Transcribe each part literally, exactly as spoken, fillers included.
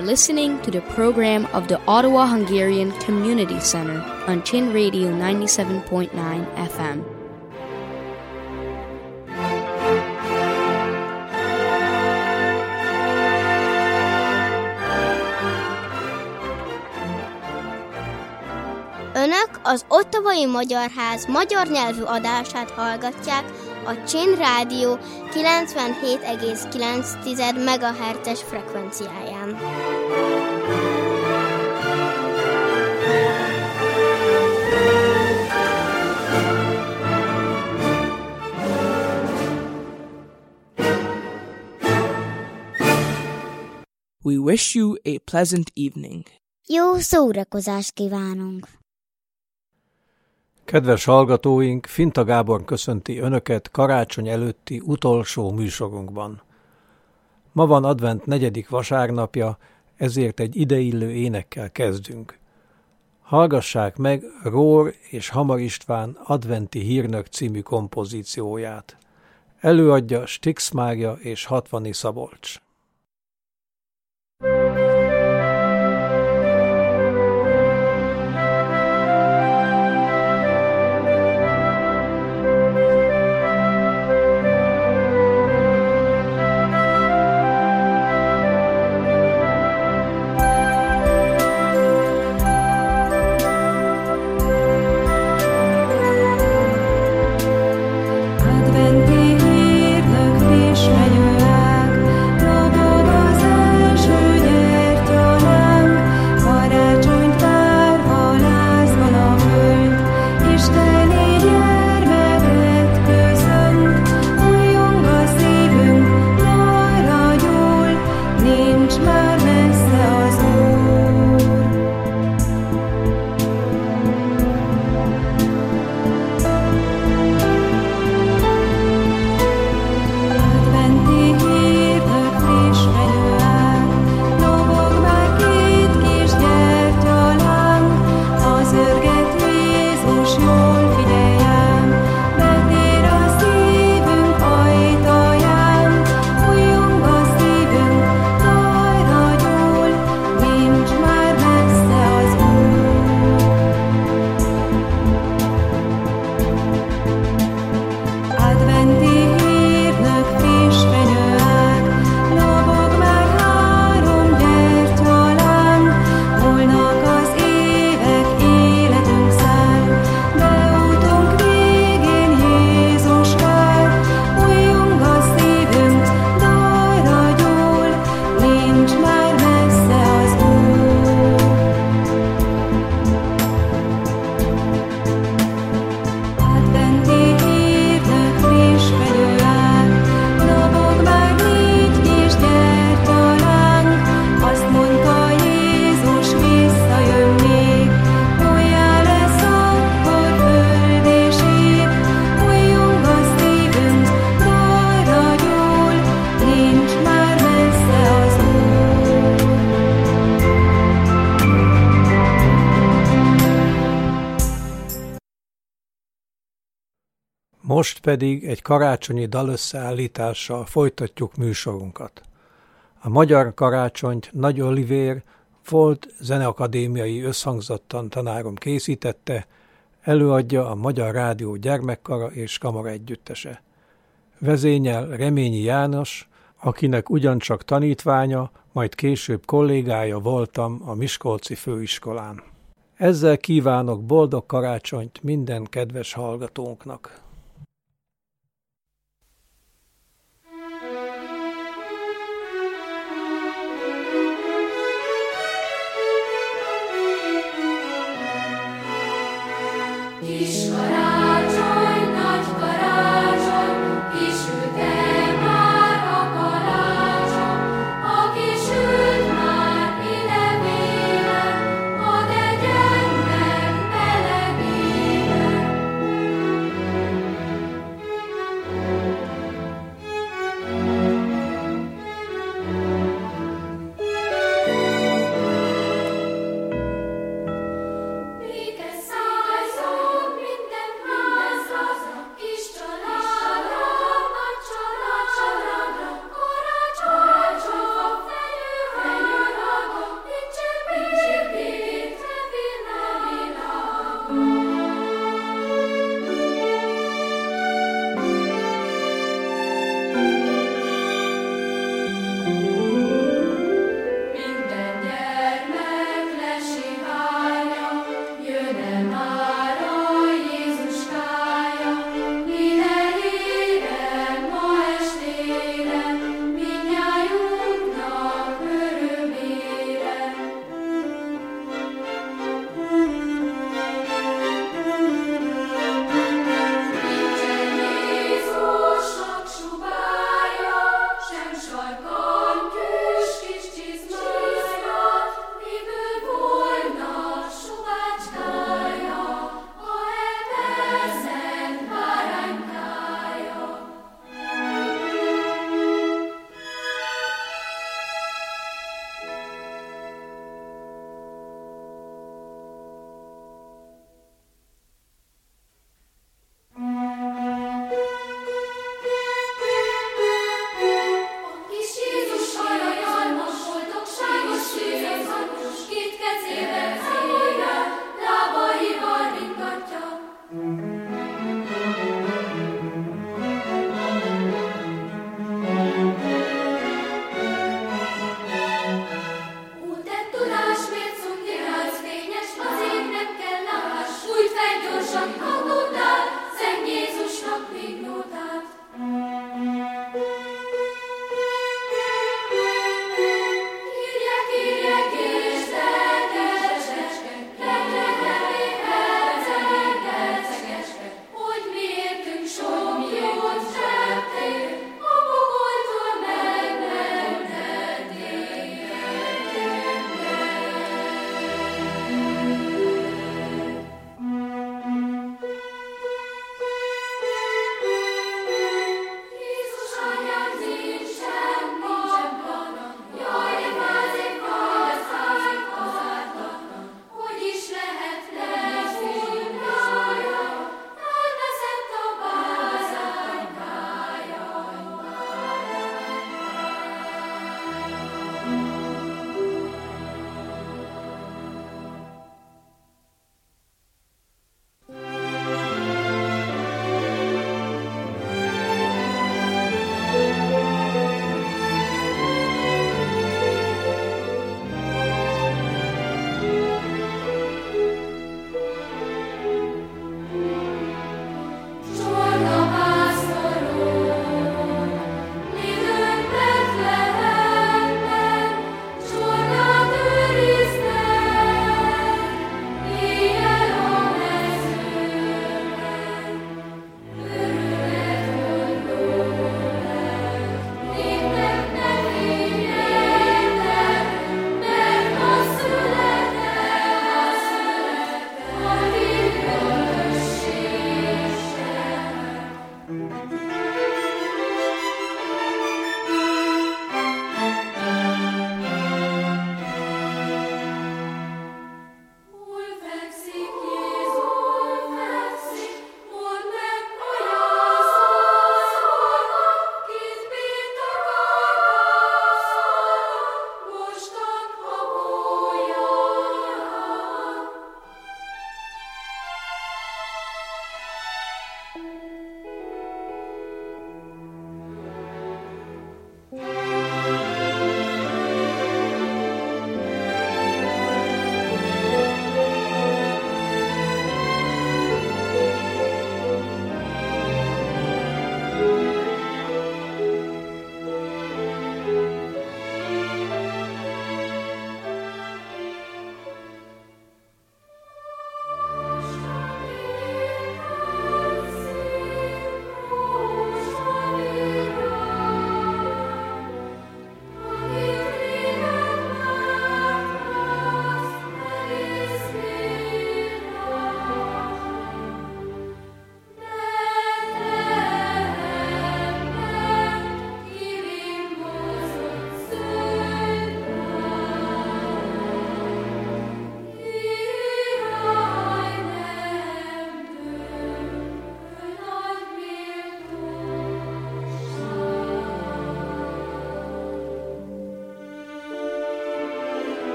are listening to the program of the Ottawa Hungarian Community Center on Chin Radio ninety-seven point nine F M. Önök az Ottawai Magyar Ház magyar nyelvű adását hallgatják a Chin Rádió kilencvenhét egész kilenc megahertzes frekvenciáján. We wish you a pleasant evening. Jó szórakozást kívánunk! Kedves hallgatóink, Finta Gábor köszönti Önöket karácsony előtti utolsó műsorunkban. Ma van advent negyedik vasárnapja, ezért egy ideillő énekkel kezdünk. Hallgassák meg Rór és Hamar István Adventi Hírnök című kompozícióját. Előadja Stix Mária és Hatvani Szabolcs. Most pedig egy karácsonyi dalösszeállítással folytatjuk műsorunkat. A magyar karácsonyt Nagy Olivér, volt zeneakadémiai összhangzattan tanárom készítette, előadja a Magyar Rádió Gyermekkara és Kamara Együttese. Vezényel Reményi János, akinek ugyancsak tanítványa, majd később kollégája voltam a Miskolci Főiskolán. Ezzel kívánok boldog karácsonyt minden kedves hallgatónknak! Kis karácsony, nagy karácsony, kisült-e már a kalácsony? Aki sült már idevében, hadd egyen meg melegében. Béke szálljon minden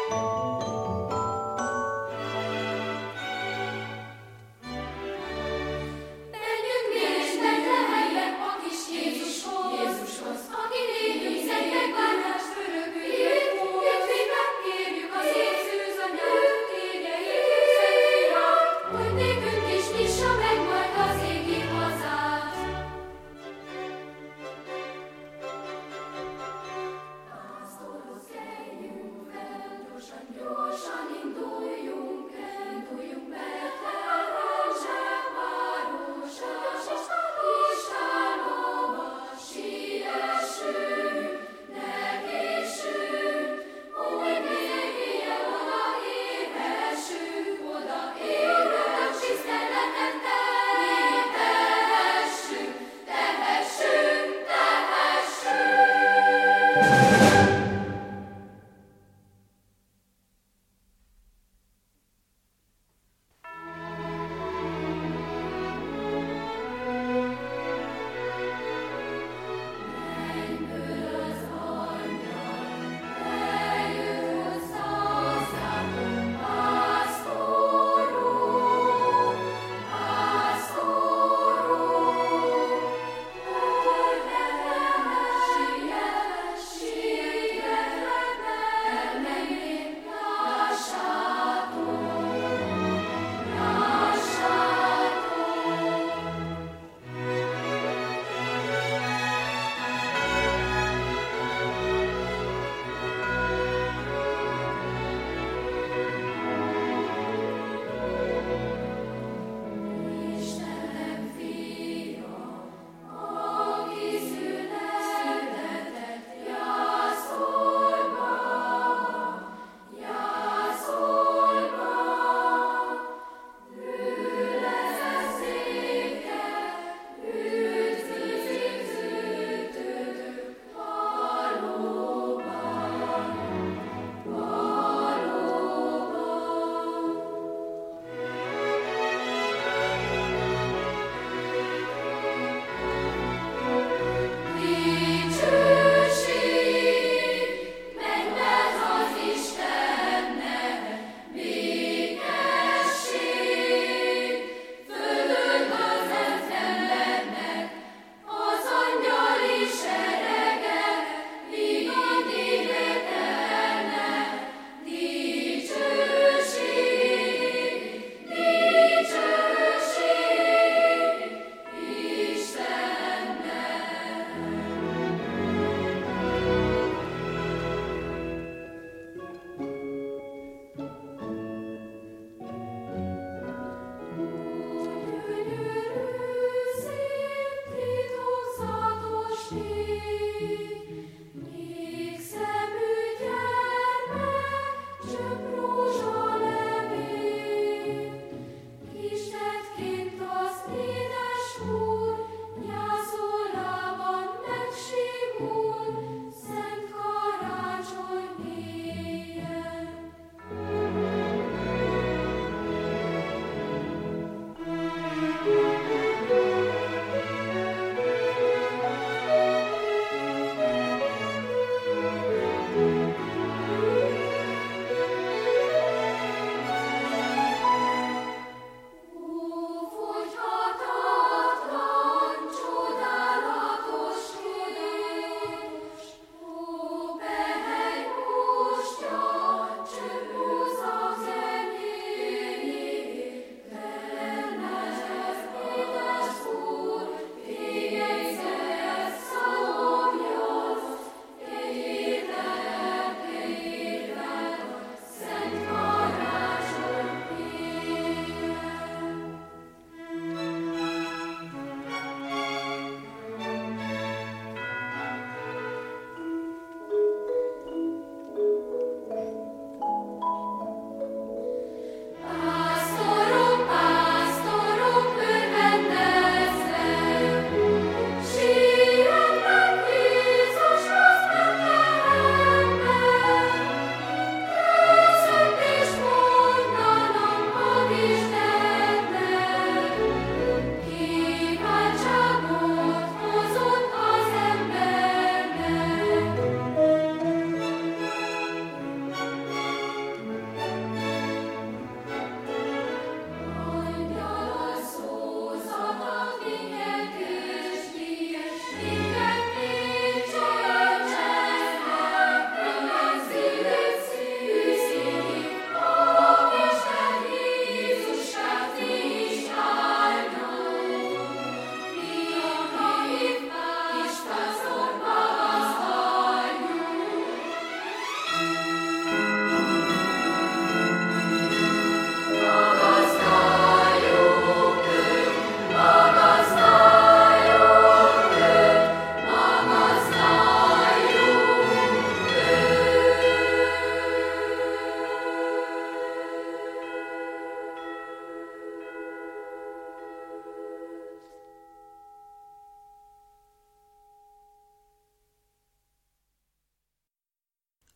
Gyorsan,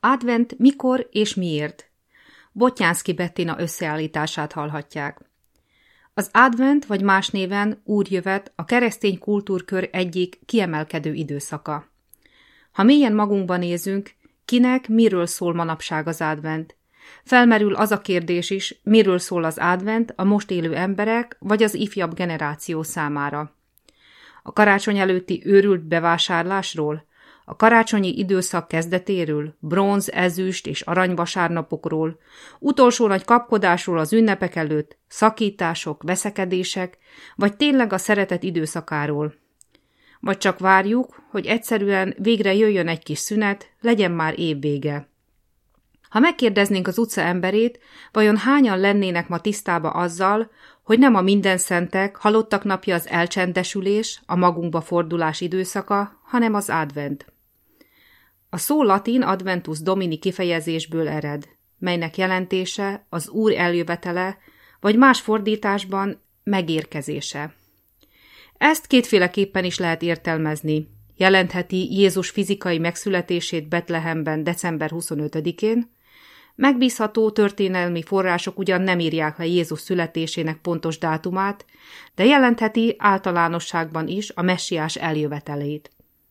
Advent mikor és miért? Bottyánszky Bettina összeállítását hallhatják. Az advent, vagy más néven úrjövet a keresztény kultúrkör egyik kiemelkedő időszaka. Ha mélyen magunkba nézünk, kinek, miről szól manapság az advent? Felmerül az a kérdés is, miről szól az advent a most élő emberek vagy az ifjabb generáció számára. A karácsony előtti őrült bevásárlásról, a karácsonyi időszak kezdetéről, bronz, ezüst és aranyvasárnapokról, utolsó nagy kapkodásról az ünnepek előtt, szakítások, veszekedések, vagy tényleg a szeretet időszakáról. Vagy csak várjuk, hogy egyszerűen végre jöjjön egy kis szünet, legyen már évvége. Ha megkérdeznénk az utca emberét, vajon hányan lennének ma tisztába azzal, hogy nem a mindenszentek, halottak napja az elcsendesülés, a magunkba fordulás időszaka, hanem az advent. A szó latin adventus domini kifejezésből ered, melynek jelentése az Úr eljövetele, vagy más fordításban megérkezése. Ezt kétféleképpen is lehet értelmezni. Jelentheti Jézus fizikai megszületését Betlehemben december huszonötödikén, megbízható történelmi források ugyan nem írják le Jézus születésének pontos dátumát, de jelentheti általánosságban is a messiás eljövetelét.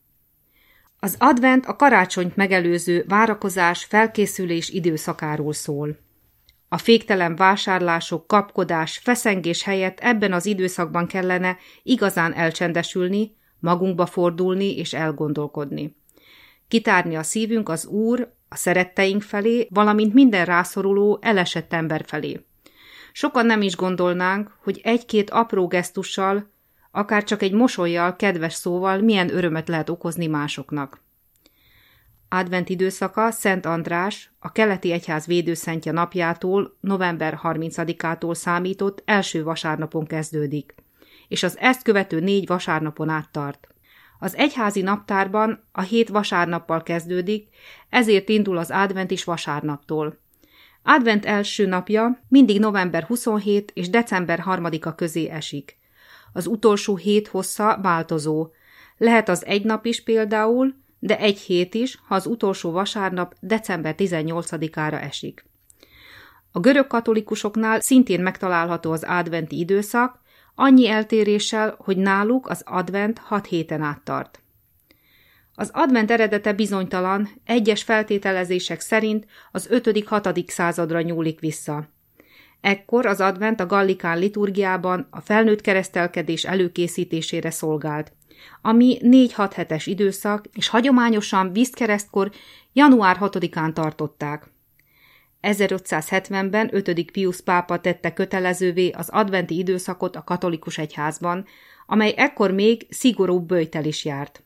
Az advent a karácsonyt megelőző várakozás, felkészülés időszakáról szól. A féktelen vásárlások, kapkodás, feszengés helyett ebben az időszakban kellene igazán elcsendesülni, magunkba fordulni és elgondolkodni. Kitárni a szívünk az Úr, a szeretteink felé, valamint minden rászoruló, elesett ember felé. Sokan nem is gondolnánk, hogy egy-két apró gesztussal, akár csak egy mosollyal, kedves szóval milyen örömet lehet okozni másoknak. Advent időszaka Szent András, a keleti egyház védőszentje napjától, november harmincadikától számított első vasárnapon kezdődik, és az ezt követő négy vasárnapon át tart. Az egyházi naptárban a hét vasárnappal kezdődik, ezért indul az advent is vasárnaptól. Advent első napja mindig november huszonhetedike és december harmadika közé esik. Az utolsó hét hossza változó. Lehet az egy nap is például, de egy hét is, ha az utolsó vasárnap december tizennyolcadikára esik. A görög katolikusoknál szintén megtalálható az adventi időszak, annyi eltéréssel, hogy náluk az advent hat héten át tart. Az advent eredete bizonytalan, egyes feltételezések szerint az ötödik-hatodik századra nyúlik vissza. Ekkor az advent a gallikán liturgiában a felnőtt keresztelkedés előkészítésére szolgált, ami négy-hat hetes időszak, és hagyományosan vízkeresztkor január hatodikán tartották. ezerötszázhetvenben ötödik Piusz pápa tette kötelezővé az adventi időszakot a katolikus egyházban, amely ekkor még szigorúbb böjttel is járt.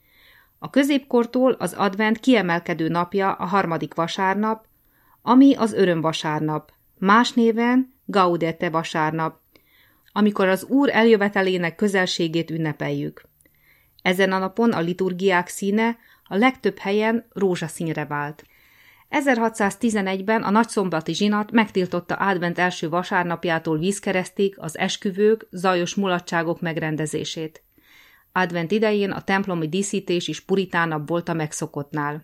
A középkortól az advent kiemelkedő napja a harmadik vasárnap, ami az örömvasárnap, más néven Gaudete vasárnap, amikor az Úr eljövetelének közelségét ünnepeljük. Ezen a napon a liturgiák színe a legtöbb helyen rózsaszínre vált. ezerhatszáztizenegyben a nagyszombati zsinat megtiltotta advent első vasárnapjától vízkeresztig az esküvők, zajos mulatságok megrendezését. Advent idején a templomi díszítés is puritánabb volt a megszokottnál.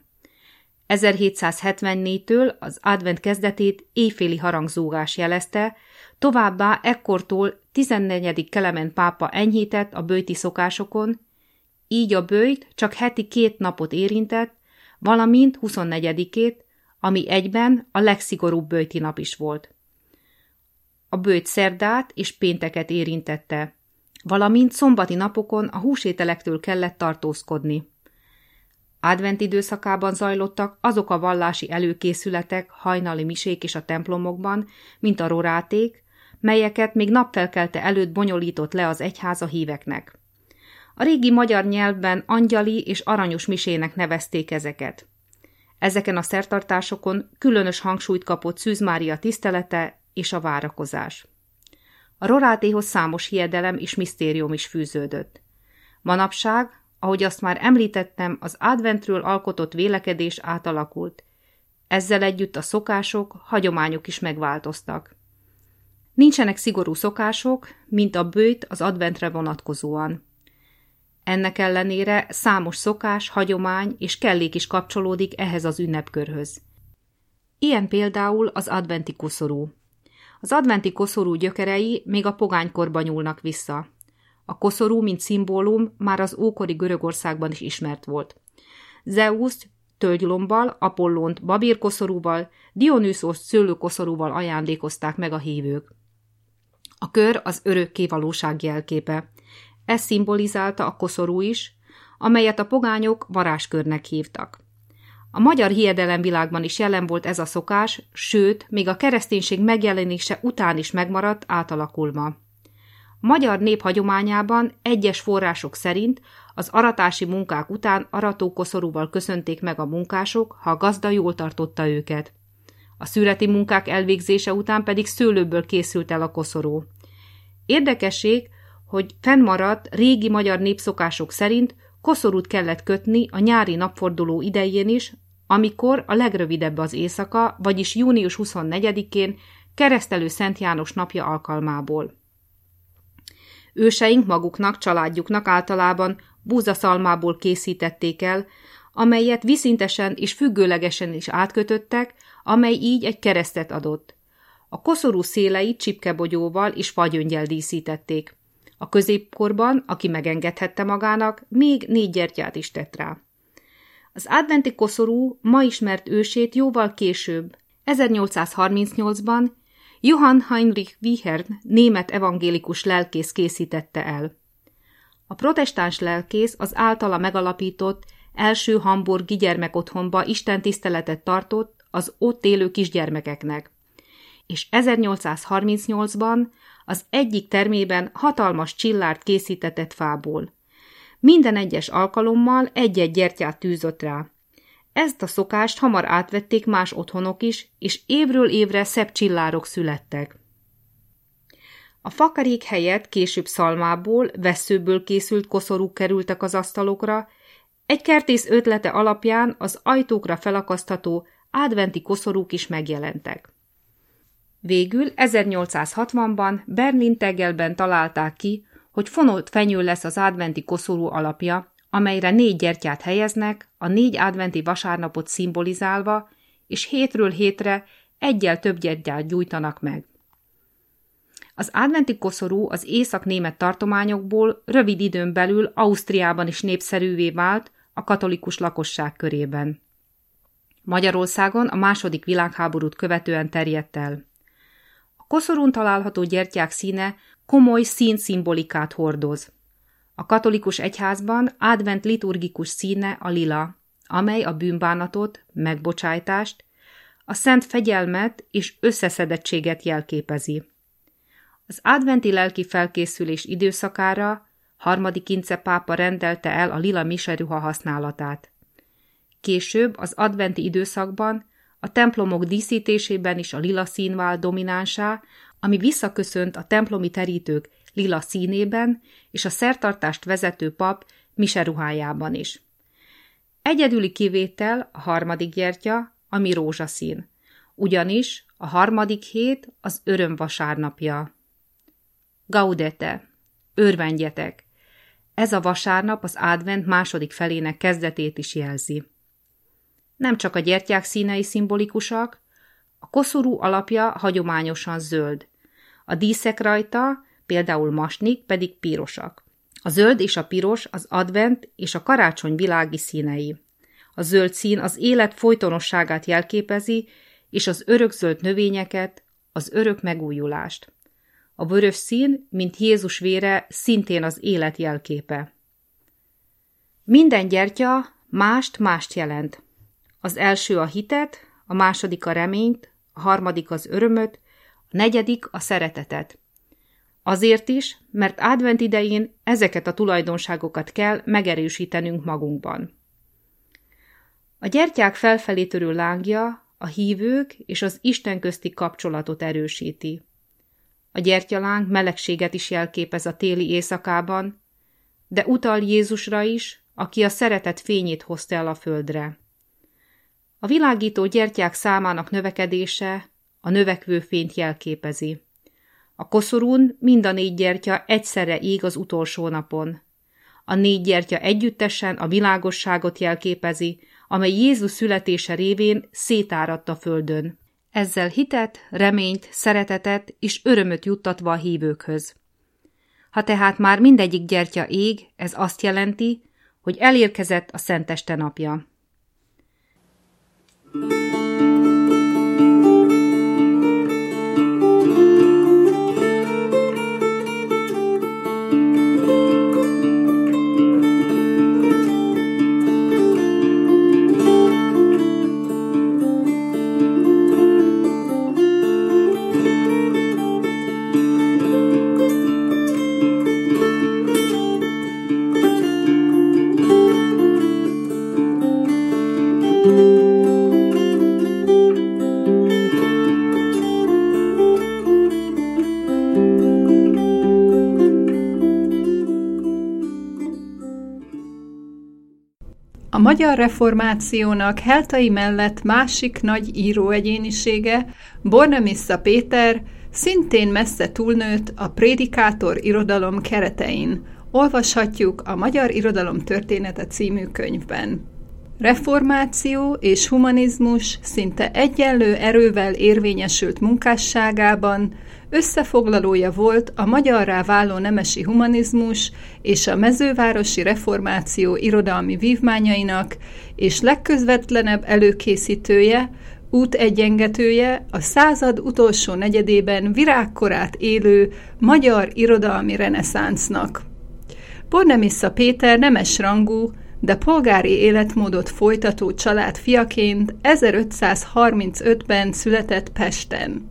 ezerhétszázhetvennégytől az advent kezdetét éjféli harangzúgás jelezte, továbbá ekkortól tizennegyedik Klement pápa enyhített a böjti szokásokon, így a böjt csak heti két napot érintett, valamint huszonnegyedikét, ami egyben a legszigorúbb böjti nap is volt. A böjt szerdát és pénteket érintette, valamint szombati napokon a húsételektől kellett tartózkodni. Advent időszakában zajlottak azok a vallási előkészületek, hajnali misék is a templomokban, mint a roráték, melyeket még napfelkelte előtt bonyolított le az egyház a híveknek. A régi magyar nyelvben angyali és aranyos misének nevezték ezeket. Ezeken a szertartásokon különös hangsúlyt kapott Szűz Mária tisztelete és a várakozás. A rorátéhoz számos hiedelem és misztérium is fűződött. Manapság, ahogy azt már említettem, az adventről alkotott vélekedés átalakult. Ezzel együtt a szokások, hagyományok is megváltoztak. Nincsenek szigorú szokások, mint a böjt az adventre vonatkozóan. Ennek ellenére számos szokás, hagyomány és kellék is kapcsolódik ehhez az ünnepkörhöz. Ilyen például az adventi koszorú. Az adventi koszorú gyökerei még a pogánykorba nyúlnak vissza. A koszorú, mint szimbólum, már az ókori Görögországban is ismert volt. Zeuszt tölgylombbal, Apollónt babírkoszorúval, Dionüszoszt szőlőkoszorúval ajándékozták meg a hívők. A kör az örökké valóság jelképe. Ez szimbolizálta a koszorú is, amelyet a pogányok varázskörnek hívtak. A magyar hiedelemvilágban is jelen volt ez a szokás, sőt, még a kereszténység megjelenése után is megmaradt átalakulva. A magyar nép hagyományában egyes források szerint az aratási munkák után aratókoszorúval köszönték meg a munkások, ha a gazda jól tartotta őket. A szüreti munkák elvégzése után pedig szőlőből készült el a koszorú. Érdekesség, hogy fennmaradt régi magyar népszokások szerint koszorút kellett kötni a nyári napforduló idején is, amikor a legrövidebb az éjszaka, vagyis június huszonnegyedikén, Keresztelő Szent János napja alkalmából. Őseink maguknak, családjuknak általában búzaszalmából készítették el, amelyet viszintesen és függőlegesen is átkötöttek, amely így egy keresztet adott. A koszorú széleit csipkebogyóval és fagyöngyel díszítették. A középkorban, aki megengedhette magának, még négy gyertyát is tett rá. Az adventi koszorú ma ismert ősét jóval később, ezernyolcszázharmincnyolcban Johann Heinrich Wiechern német evangélikus lelkész készítette el. A protestáns lelkész az általa megalapított első hamburgi gyermekotthonba istentiszteletet tartott az ott élő kisgyermekeknek, és ezernyolcszázharmincnyolcban az egyik termében hatalmas csillárt készítetett fából. Minden egyes alkalommal egy-egy gyertyát tűzött rá. Ezt a szokást hamar átvették más otthonok is, és évről évre szebb csillárok születtek. A fakarék helyett később szalmából, vesszőből készült koszorúk kerültek az asztalokra, egy kertész ötlete alapján az ajtókra felakasztható adventi koszorúk is megjelentek. Végül ezernyolcszázhatvanban Berlin Tegelben találták ki, hogy fonolt fenyő lesz az adventi koszorú alapja, amelyre négy gyertyát helyeznek, a négy adventi vasárnapot szimbolizálva, és hétről hétre egyel több gyertyát gyújtanak meg. Az adventi koszorú az észak-német tartományokból rövid időn belül Ausztriában is népszerűvé vált a katolikus lakosság körében. Magyarországon a második világháborút követően terjedt el. A koszorún található gyertyák színe komoly színszimbolikát hordoz. A katolikus egyházban advent liturgikus színe a lila, amely a bűnbánatot, megbocsájtást, a szent fegyelmet és összeszedettséget jelképezi. Az adventi lelki felkészülés időszakára harmadik Ince pápa rendelte el a lila miseruha használatát. Később az adventi időszakban a templomok díszítésében is a lila szín vált dominánsá, ami visszaköszönt a templomi terítők lila színében és a szertartást vezető pap miseruhájában is. Egyedüli kivétel a harmadik gyertya, ami rózsaszín, ugyanis a harmadik hét az örömvasárnapja. Gaudete, örvendjetek! Ez a vasárnap az advent második felének kezdetét is jelzi. Nem csak a gyertyák színei szimbolikusak, a koszorú alapja hagyományosan zöld. A díszek rajta, például masnik, pedig pirosak. A zöld és a piros az advent és a karácsony világi színei. A zöld szín az élet folytonosságát jelképezi, és az örökzöld növényeket, az örök megújulást. A vörös szín, mint Jézus vére, szintén az élet jelképe. Minden gyertya mást-mást jelent. Az első a hitet, a második a reményt, a harmadik az örömöt, a negyedik a szeretetet. Azért is, mert advent idején ezeket a tulajdonságokat kell megerősítenünk magunkban. A gyertyák felfelé törő lángja a hívők és az Isten közti kapcsolatot erősíti. A gyertyaláng melegséget is jelképez a téli éjszakában, de utal Jézusra is, aki a szeretet fényét hozta el a földre. A világító gyertyák számának növekedése a növekvő fényt jelképezi. A koszorún mind a négy gyertya egyszerre ég az utolsó napon. A négy gyertya együttesen a világosságot jelképezi, amely Jézus születése révén szétáradt a földön. Ezzel hitet, reményt, szeretetet és örömöt juttatva a hívőkhöz. Ha tehát már mindegyik gyertya ég, ez azt jelenti, hogy elérkezett a Szenteste napja. A magyar reformációnak Heltai mellett másik nagy íróegyénisége, Bornemissza Péter, szintén messze túlnőtt a prédikátor irodalom keretein. Olvashatjuk a Magyar Irodalom Története című könyvben. Reformáció és humanizmus szinte egyenlő erővel érvényesült munkásságában, összefoglalója volt a magyarrá váló nemesi humanizmus és a mezővárosi reformáció irodalmi vívmányainak, és legközvetlenebb előkészítője, útegyengetője a század utolsó negyedében virágkorát élő magyar irodalmi reneszánsznak. Bornemissza Péter nemesrangú, de polgári életmódot folytató család fiaként ezerötszázharmincötben született Pesten.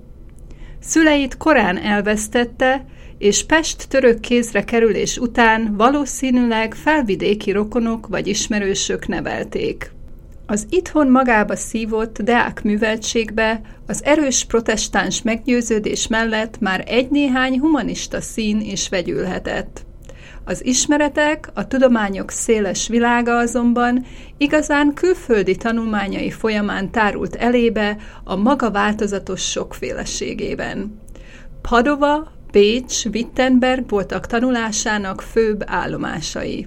Szüleit korán elvesztette, és Pest török kézre kerülés után valószínűleg felvidéki rokonok vagy ismerősök nevelték. Az itthon magába szívott deák műveltségbe az erős protestáns meggyőződés mellett már egy-néhány humanista szín is vegyülhetett. Az ismeretek, a tudományok széles világa azonban igazán külföldi tanulmányai folyamán tárult elébe a maga változatos sokféleségében. Padova, Bécs, Wittenberg voltak tanulásának főbb állomásai.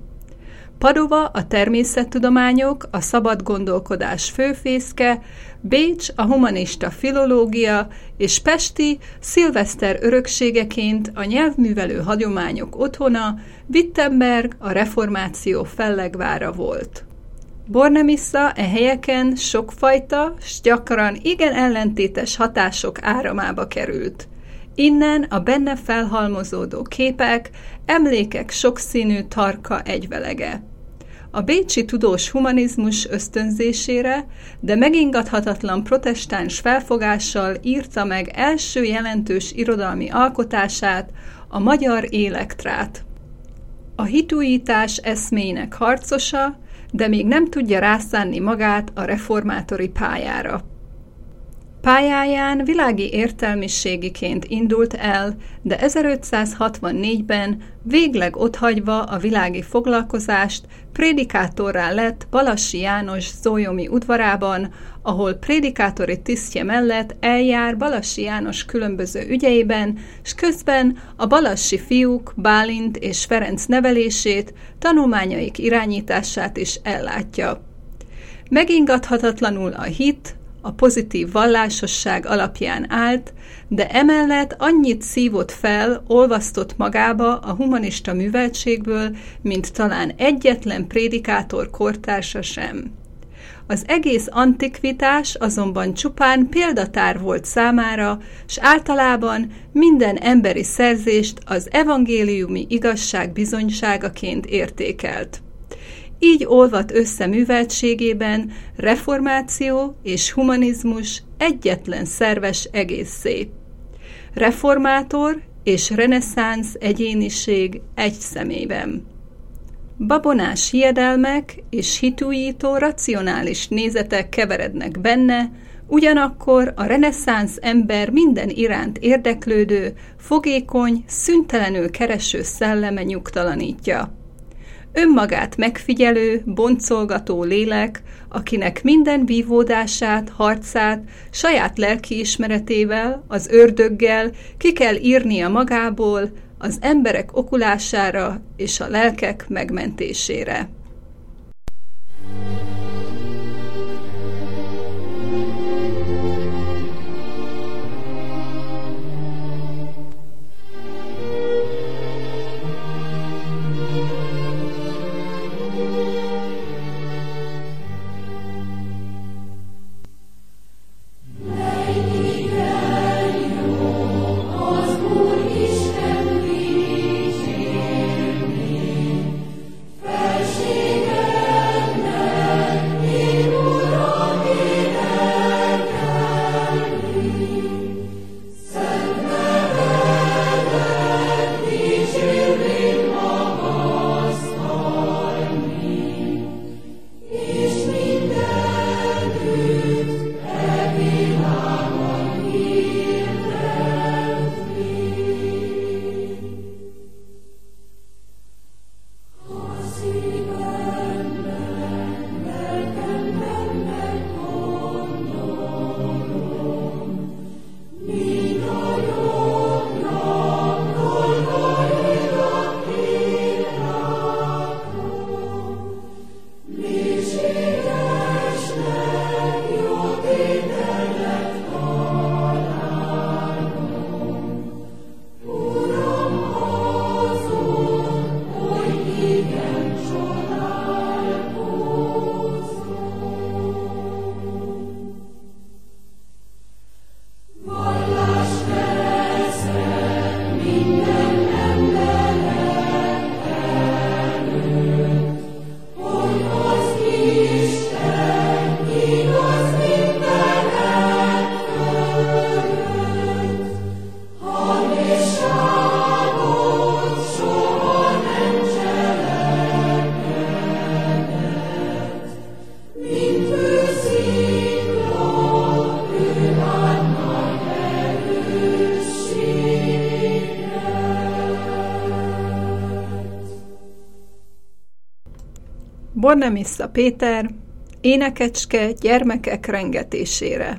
Padova a természettudományok, a szabad gondolkodás főfészke, Bécs a humanista filológia, és Pesti szilveszter örökségeként a nyelvművelő hagyományok otthona, Wittenberg a reformáció fellegvára volt. Bornemissza e helyeken sokfajta, s gyakran igen ellentétes hatások áramába került. Innen a benne felhalmozódó képek, emlékek sokszínű tarka egyvelege. A bécsi tudós humanizmus ösztönzésére, de megingathatatlan protestáns felfogással írta meg első jelentős irodalmi alkotását, a magyar élektrát. A hituítás eszméinek harcosa, de még nem tudja rászánni magát a reformátori pályára. Pályáján világi értelmiségiként indult el, de ezerötszázhatvannégyben végleg otthagyva a világi foglalkozást prédikátorrá lett Balassi János zólyomi udvarában, ahol prédikátori tisztje mellett eljár Balassi János különböző ügyeiben, s közben a balassi fiúk Bálint és Ferenc nevelését, tanulmányaik irányítását is ellátja. Megingathatatlanul a hit, a pozitív vallásosság alapján állt, de emellett annyit szívott fel, olvasztott magába a humanista műveltségből, mint talán egyetlen prédikátor kortársa sem. Az egész antikvitás azonban csupán példatár volt számára, s általában minden emberi szerzést az evangéliumi igazság bizonyságaként értékelt. Így olvadt össze műveltségében reformáció és humanizmus egyetlen szerves egészé. Reformátor és reneszánsz egyéniség egy személyben. Babonás hiedelmek és hitújító racionális nézetek keverednek benne, ugyanakkor a reneszánsz ember minden iránt érdeklődő, fogékony, szüntelenül kereső szelleme nyugtalanítja. Önmagát megfigyelő, boncolgató lélek, akinek minden vívódását, harcát saját lelkiismeretével, az ördöggel ki kell írnia magából, az emberek okulására és a lelkek megmentésére. Bornemissza Péter, énekecske gyermekek rengetésére.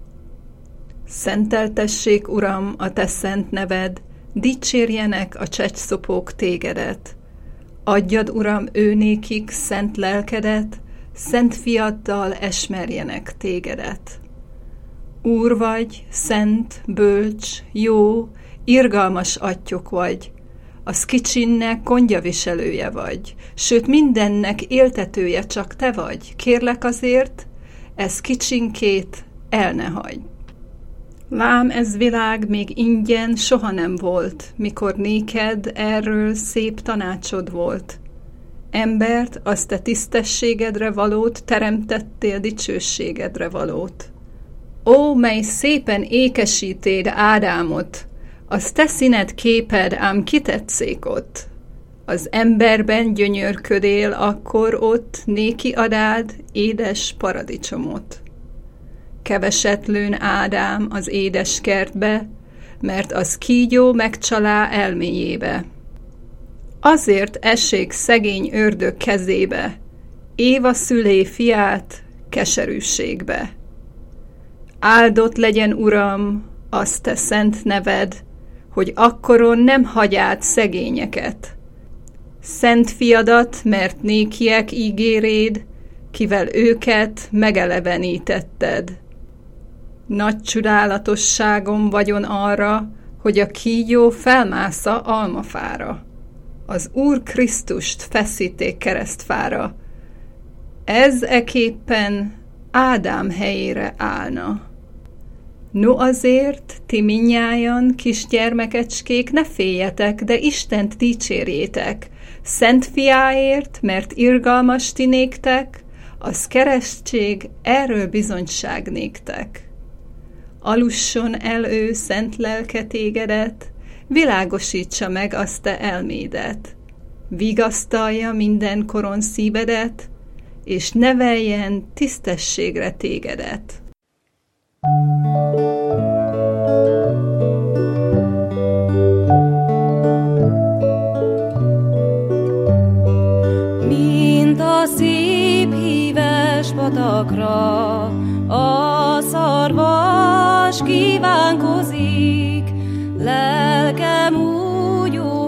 Szenteltessék, Uram, a te szent neved, dicsérjenek a csecsszopók tégedet. Adjad, Uram, őnékik szent lelkedet, szent fiaddal esmerjenek tégedet. Úr vagy, szent, bölcs, jó, irgalmas attyok vagy, az kicsinnek gondjaviselője vagy, sőt mindennek éltetője csak te vagy. Kérlek azért, ez kicsinkét el ne hagyj. Lám ez világ még ingyen soha nem volt, mikor néked erről szép tanácsod volt. Embert, azt te tisztességedre valót teremtettél dicsőségedre valót. Ó, mely szépen ékesítéd Ádámot, az te színed képed, ám kitetszék ott. Az emberben gyönyörködél, akkor ott néki adád édes paradicsomot. Keveset lőn Ádám az édes kertbe, mert az kígyó megcsalá elméjébe. Azért essék szegény ördög kezébe, Éva szülé fiát keserűségbe. Áldott legyen, Uram, az te szent neved, hogy akkoron nem hagy át szegényeket. Szent fiadat, mert nékiek ígéréd, kivel őket megelevenítetted. Nagy csodálatosságom vagyon arra, hogy a kígyó felmásza almafára. Az Úr Krisztust feszíték keresztfára. Ez eképpen Ádám helyére állna. No azért, ti mindnyájan, kisgyermekecskék, ne féljetek, de Istent dicsérjétek. Szent fiáért, mert irgalmas ti néktek, az keresztség erről bizonyság néktek. Alusson el ő szent lelke tégedet, világosítsa meg azt te elmédet. Vigasztalja minden koron szívedet, és neveljen tisztességre tégedet. Mint a szép híves patakra a szarvas kívánkozik, lelkem úgy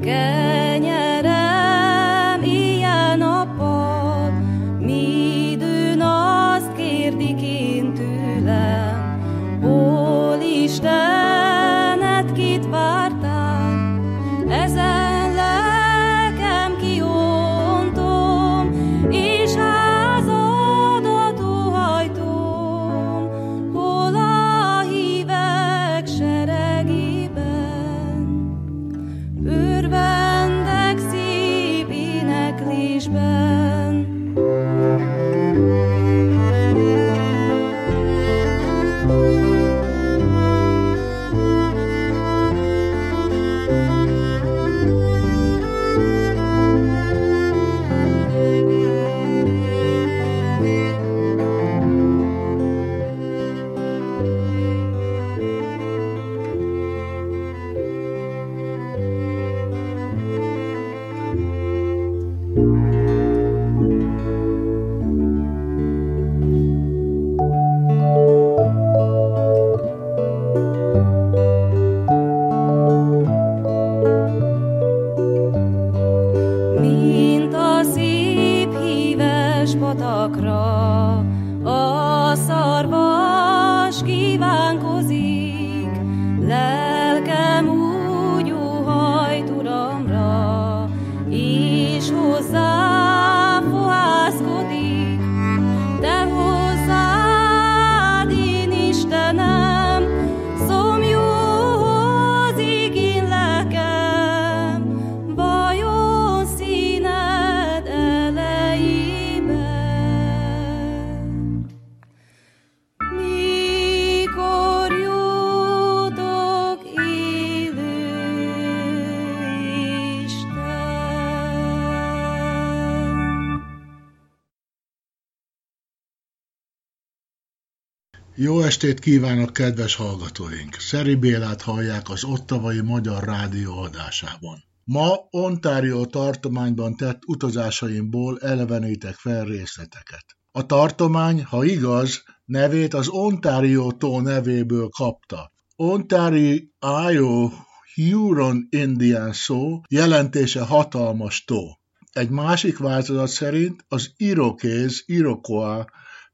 Kenyerem éjjel-nappal, midőn azt kérdik én tőlem, hol Istenet kit vártál, ezen lelkem kiontom, és házadat óhajtom, hol a hívek seregében, örvendek szép éneklésben. Mint a szép híves patakra a szarvas kívánkozik, lelkem úgy óhajt Uramra, és hozzá fohászkodik. Te hozzád, én Istenem, szomjúzik én lelkem, vajon színed elejében. Mikor jutok, élő Isten? Jó estét kívánok, kedves hallgatóink! Szeri Bélát hallják az Ottawai Magyar Rádió adásában. Ma Ontario tartományban tett utazásaimból elevenítek fel részleteket. A tartomány, ha igaz, nevét az Ontario tó nevéből kapta. Ontario Huron indián szó, jelentése hatalmas tó. Egy másik változat szerint az irokéz, Iroquois,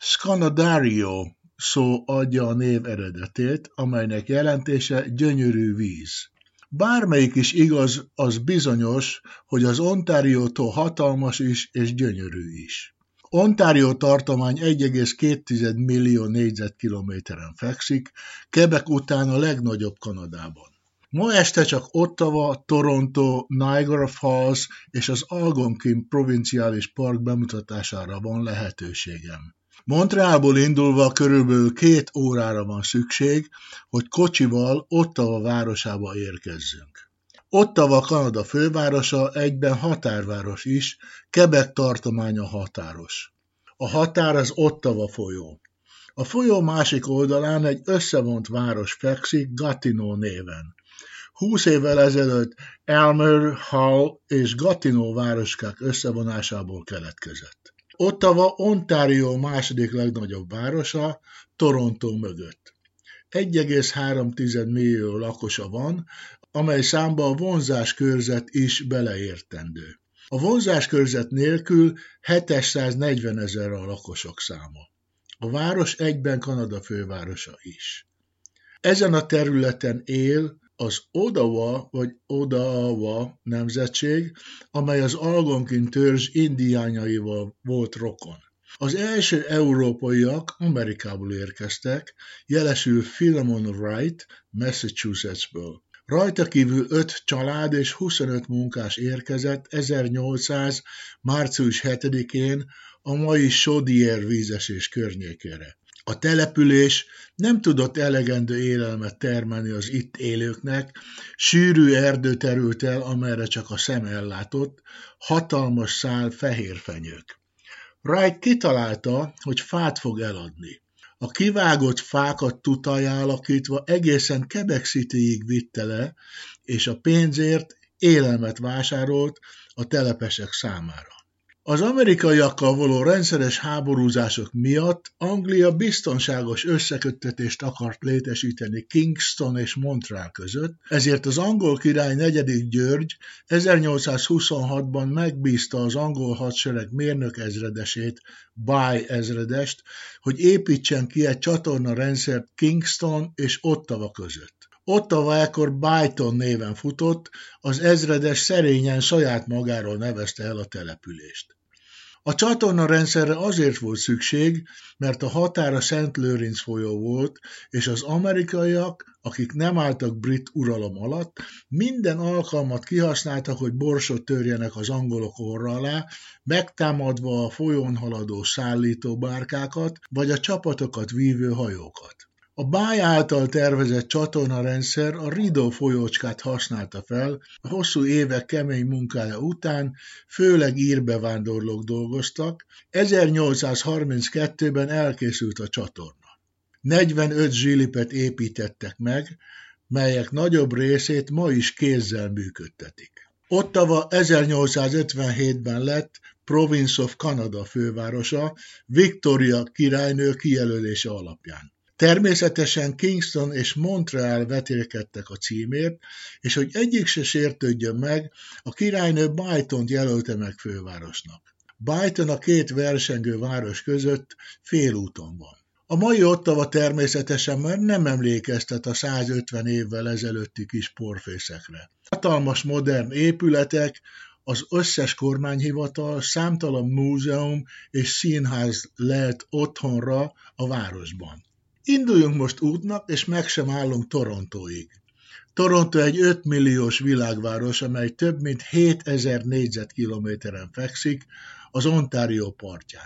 Scanadario szó adja a név eredetét, amelynek jelentése gyönyörű víz. Bármelyik is igaz, az bizonyos, hogy az Ontario tó hatalmas is és gyönyörű is. Ontario tartomány egy egész két millió négyzetkilométeren fekszik, Quebec után a legnagyobb Kanadában. Ma este csak Ottawa, Toronto, Niagara Falls és az Algonquin provinciális park bemutatására van lehetőségem. Montrealból indulva körülbelül két órára van szükség, hogy kocsival Ottawa városába érkezzünk. Ottawa Kanada fővárosa, egyben határváros is, Quebec tartománya határos. A határ az Ottawa folyó. A folyó másik oldalán egy összevont város fekszik Gatineau néven. Húsz évvel ezelőtt Aylmer, Hull és Gatineau városkák összevonásából keletkezett. Ottawa Ontario második legnagyobb városa, Toronto mögött. egy egész három millió lakosa van, amely számba a vonzáskörzet is beleértendő. A vonzáskörzet nélkül hétszáznegyvenezer a lakosok száma. A város egyben Kanada fővárosa is. Ezen a területen él az Odawa vagy Odawa nemzetség, amely az Algonquin törzs indiánjaival volt rokon. Az első európaiak Amerikából érkeztek, jelesül Philemon Wright, Massachusettsből. Rajta kívül öt család és huszonöt munkás érkezett ezernyolcszáz. március hetedikén a mai Chaudière vízesés környékére. A település nem tudott elegendő élelmet termelni az itt élőknek, sűrű erdő terült el, amerre csak a szem ellátott, hatalmas szál fehérfenyők. Wright kitalálta, hogy fát fog eladni. A kivágott fákat tutajá alakítva egészen Quebec Cityig vitte le, és a pénzért élelmet vásárolt a telepesek számára. Az amerikaiakkal való rendszeres háborúzások miatt Anglia biztonságos összeköttetést akart létesíteni Kingston és Montreal között, ezért az angol király negyedik György ezernyolcszázhuszonhatban megbízta az angol hadsereg mérnökezredesét, By ezredest, hogy építsen ki egy csatornarendszert Kingston és Ottawa között. Ottawa ekkor Byton néven futott, az ezredes szerényen saját magáról nevezte el a települést. A csatornarendszerre azért volt szükség, mert a határa Szent Lőrinc folyó volt, és az amerikaiak, akik nem álltak brit uralom alatt, minden alkalmat kihasználtak, hogy borsot törjenek az angolok orra alá, megtámadva a folyón haladó szállítóbárkákat, vagy a csapatokat vívő hajókat. A By által tervezett csatornarendszer a Rideau folyócskát használta fel, a hosszú évek kemény munkája után főleg ír bevándorlók dolgoztak, ezernyolcszázharminckettőben elkészült a csatorna. negyvenöt zsilipet építettek meg, melyek nagyobb részét ma is kézzel működtetik. Ottawa ezernyolcszázötvenhétben lett Province of Canada fővárosa, Victoria királynő kijelölése alapján. Természetesen Kingston és Montreal vetélkedtek a címért, és hogy egyik se sértődjön meg, a királynő Bytont jelölte meg fővárosnak. Byton a két versengő város között félúton van. A mai Ottawa természetesen már nem emlékeztet a százötven évvel ezelőtti kis porfészekre. Hatalmas modern épületek, az összes kormányhivatal, számtalan múzeum és színház lehet otthonra a városban. Induljunk most útnak, és meg sem állunk Torontóig. Toronto egy öt milliós világváros, amely több mint hétezer négyzetkilométeren fekszik az Ontario partján.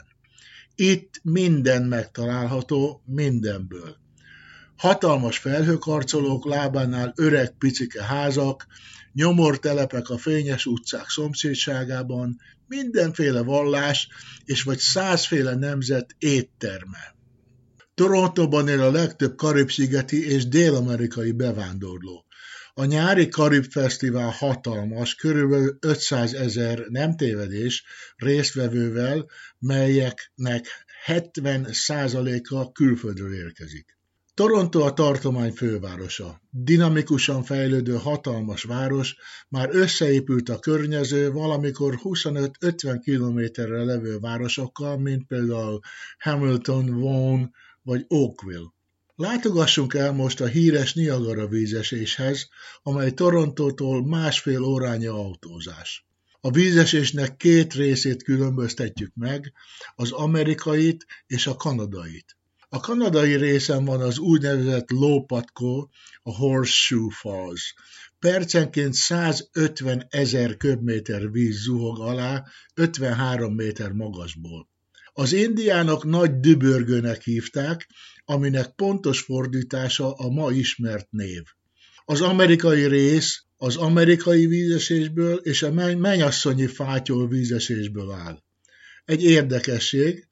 Itt minden megtalálható, mindenből. Hatalmas felhőkarcolók, lábánál öreg picike házak, nyomortelepek a fényes utcák szomszédságában, mindenféle vallás és vagy százféle nemzet étterme. Torontóban él a legtöbb karib-szigeti és dél-amerikai bevándorló. A nyári Karib Fesztivál hatalmas, körülbelül ötszázezer, nem tévedés, résztvevővel, melyeknek hetven százaléka külföldről érkezik. Toronto a tartomány fővárosa. Dinamikusan fejlődő hatalmas város, már összeépült a környező, valamikor huszonöt-ötven kilométerre levő városokkal, mint például Hamilton, Vaughan vagy Oakville. Látogassunk el most a híres Niagara vízeséshez, amely Torontótól másfél órányi autózás. A vízesésnek két részét különböztetjük meg, az amerikait és a kanadait. A kanadai részen van az úgynevezett lópatkó, a Horseshoe Falls. Percenként százötven ezer köbméter víz zuhog alá ötvenhárom méter magasból. Az indiánok Nagy Dübörgőnek hívták, aminek pontos fordítása a ma ismert név. Az amerikai rész az amerikai vízesésből és a mennyasszonyi fátyol vízesésből áll. Egy érdekesség,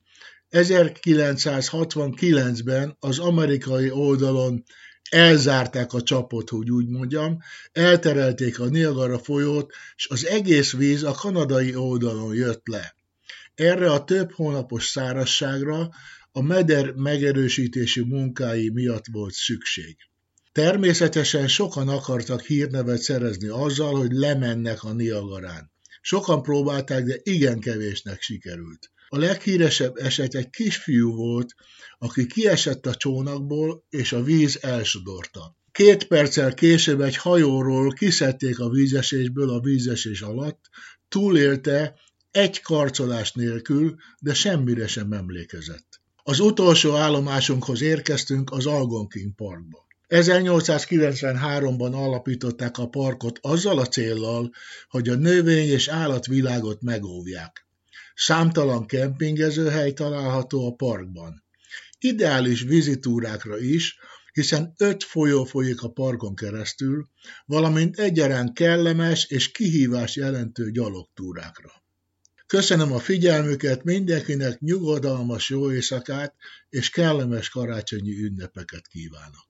ezerkilencszázhatvankilencben az amerikai oldalon elzárták a csapot, hogy úgy mondjam, elterelték a Niagara folyót, és az egész víz a kanadai oldalon jött le. Erre a több hónapos szárazságra a meder megerősítési munkái miatt volt szükség. Természetesen sokan akartak hírnevet szerezni azzal, hogy lemennek a Niagarán. Sokan próbálták, de igen kevésnek sikerült. A leghíresebb eset egy kisfiú volt, aki kiesett a csónakból, és a víz elsodorta. Két perccel később egy hajóról kiszedték a vízesésből a vízesés alatt, túlélte egy karcolás nélkül, de semmire sem emlékezett. Az utolsó állomásunkhoz érkeztünk, az Algonquin Parkba. ezernyolcszázkilencvenháromban alapították a parkot azzal a céllal, hogy a növény- és állatvilágot megóvják. Számtalan kempingezőhely található a parkban. Ideális vizitúrákra is, hiszen öt folyó folyik a parkon keresztül, valamint egyaránt kellemes és kihívás jelentő gyalogtúrákra. Köszönöm a figyelmüket, mindenkinek nyugodalmas jó éjszakát és kellemes karácsonyi ünnepeket kívánok.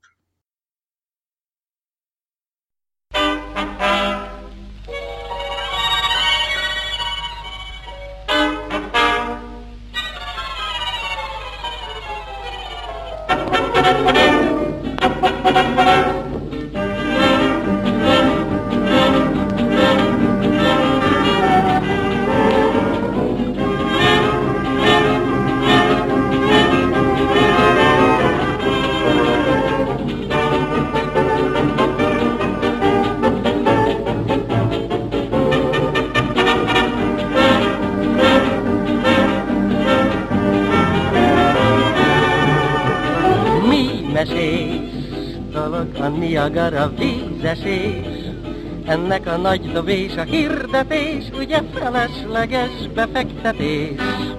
a Niagara vízesés. Ennek a nagy dobés a hirdetés, ugye felesleges befektetés.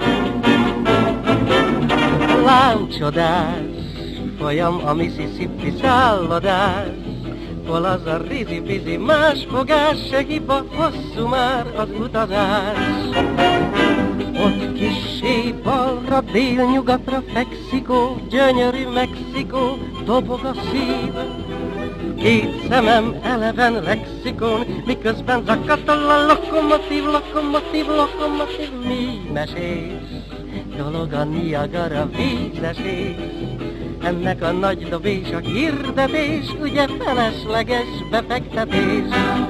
Lám csodás, folyam a Mississippi szállodás, hol az a rizi-bizi más fogás, se hiba, hosszú már az utazás. Ott kissé balra, délnyugatra Mexikó, gyönyörű Mexikó, dobog a szív. Két szemem eleven lexikon, miközben zakatol a lokomotív, lokomotív, lokomotív. Mi mesés dolog a Niagara vízesés. Ennek a nagy dobés a hirdetés, ugye felesleges befektetés.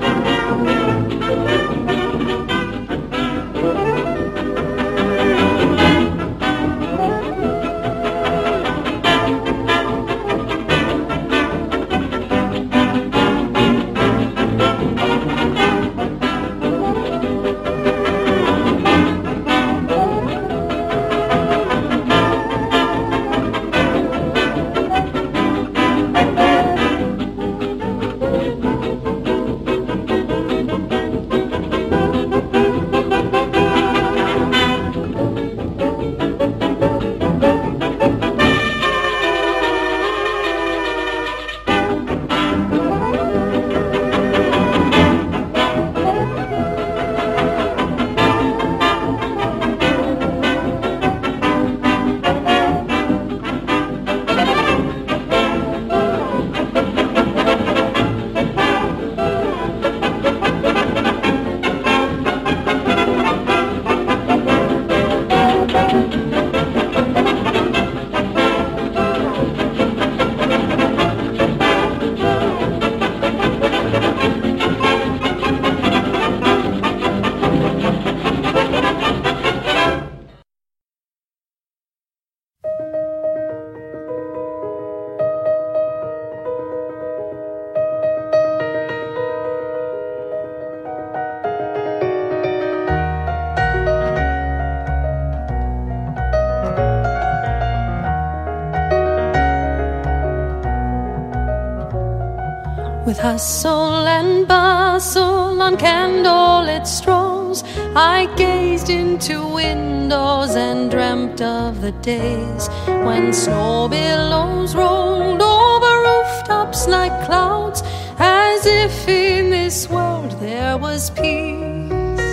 With hustle and bustle on candlelit strolls, I gazed into windows and dreamt of the days when snow billows rolled over rooftops like clouds, as if in this world there was peace.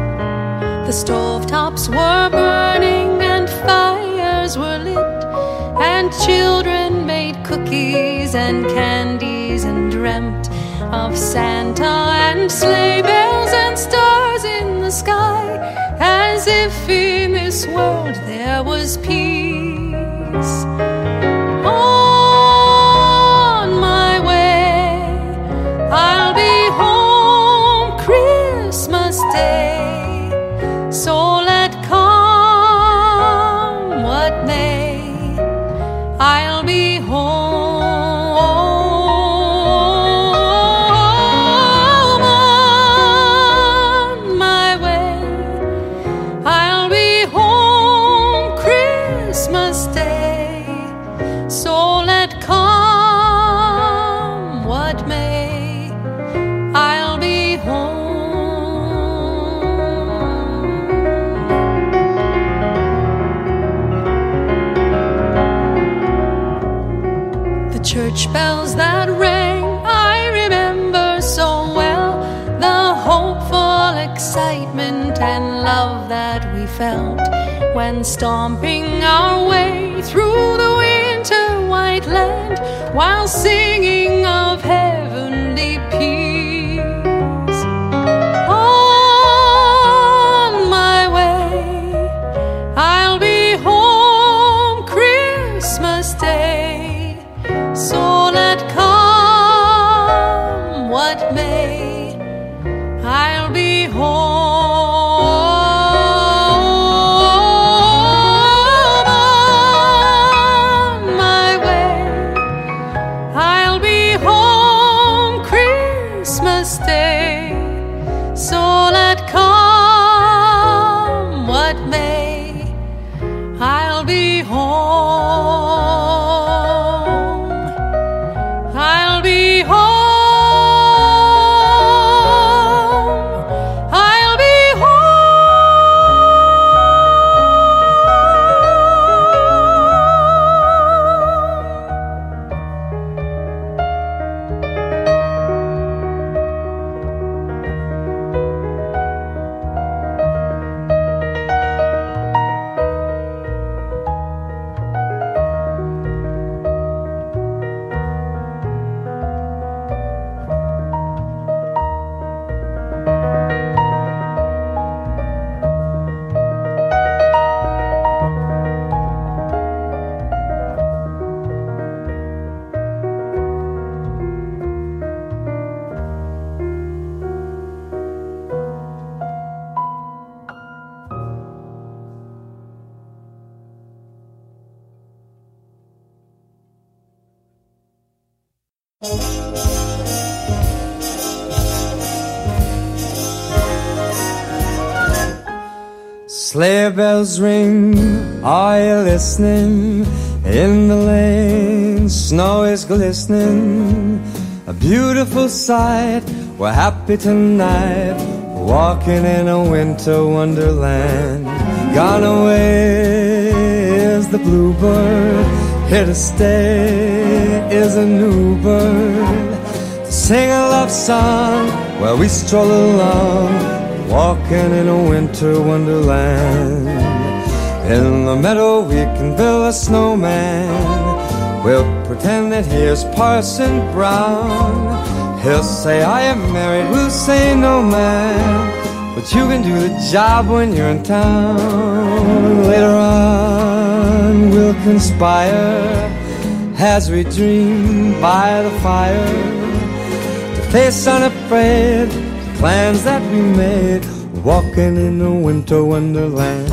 The stovetops were burning and fires were lit, and children made cookies and candies and dreamt of Santa and sleigh bells and stars in the sky, as if in this world there was peace. On my way, I'll be home Christmas Day, so let come what may, I'll be home. Church bells that rang, I remember so well, the hopeful excitement and love that we felt when stomping our way through the winter white land, while singing of heavenly peace. On my way, I'll be home Christmas Day, so let come what may, I'll be home. On my way, I'll be home Christmas Day, so let come what may, I'll be home. I'll be Sleigh bells ring, are you listening? In the lane, snow is glistening, a beautiful sight. We're happy tonight, walking in a winter wonderland. Gone away is the bluebird, here to stay is a new bird. To sing a love song while we stroll along, walking in a winter wonderland. In the meadow we can build a snowman. We'll pretend that he is Parson Brown. He'll say I am married, we'll say no man, but you can do the job when you're in town. Later on we'll conspire as we dream by the fire, to face unafraid the plans that we made, walking in a winter wonderland.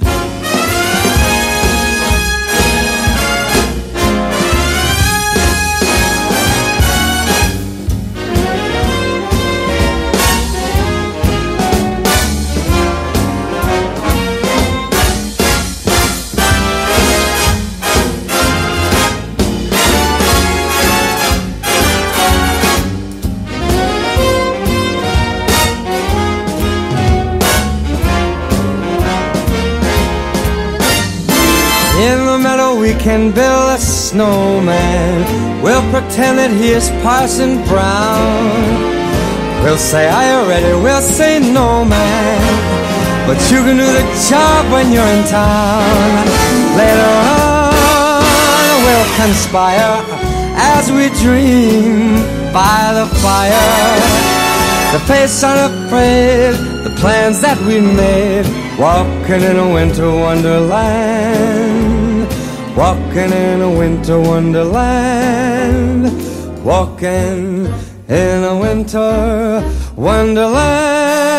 We can build a snowman. We'll pretend that he is Parson Brown. We'll say, are you ready? We'll say, no man, but you can do the job when you're in town. Later on we'll conspire as we dream by the fire, to face unafraid the plans that we made, walking in a winter wonderland. Walking in a winter wonderland, walking in a winter wonderland.